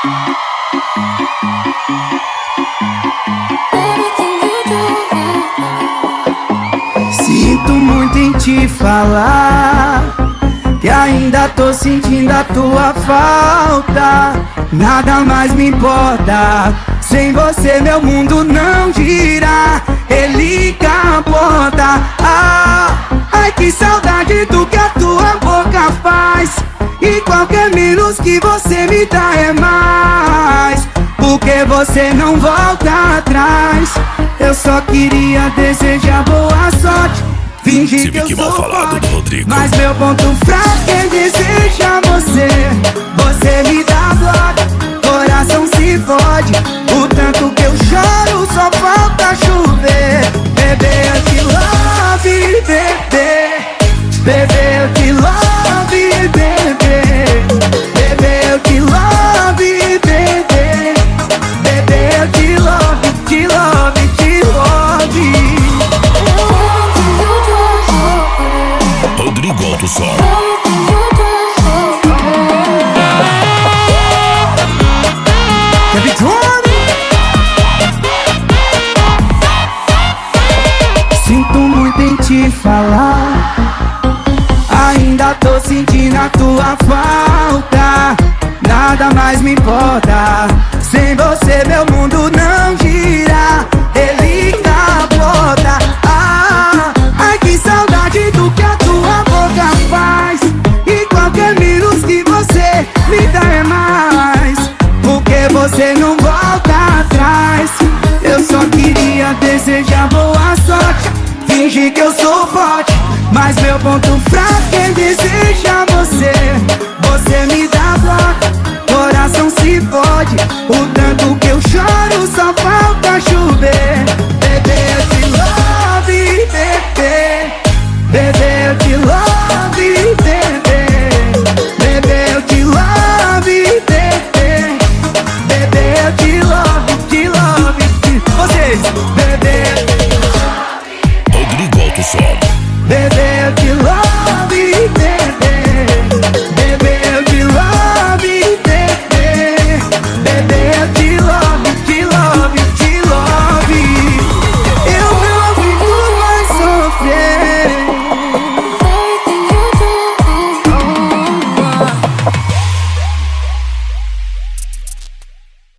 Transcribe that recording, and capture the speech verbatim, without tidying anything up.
Sinto muito em te falar que ainda tô sentindo a tua falta. Nada mais me importa, sem você meu mundo não gira. Ele capota. Ah, ai que saudade do que a tua boca faz. E qualquer menos que você me dá é mais, porque você não volta atrás. Eu só queria desejar boa sorte, fingir que eu sou forte, mas meu ponto fraco é desejar você. Você me dá bloco, coração se fode. O tanto que eu choro só falta chover. Bebê, eu te love, bebê. Bebê, eu te love, bebê. Bebê, eu te love, bebê. Bebê, eu te love, te love, te love. Rodrigo Alto Som. Sinto muito em te falar, ainda tô sentindo a tua falta. Nada mais me importa, sem você meu mundo não gira. Ele capota. Ah, ai que saudade do que a tua boca faz. E qualquer menos que você me dá é mais, porque você não volta atrás. Eu só queria desejar boa sorte, fingir que eu sou forte, mas meu ponto fraco é desejar você. Você me dá bloco, coração se fode. O tanto que eu choro só falta chover. Bebê, eu te love, bebê. Bebê, eu te love, bebê. Bebê, eu te love, bebê. Bebê, eu te love, te love, te... Vocês, bebê. Rodrigo Alto Som. Bebê, eu te love, bebê.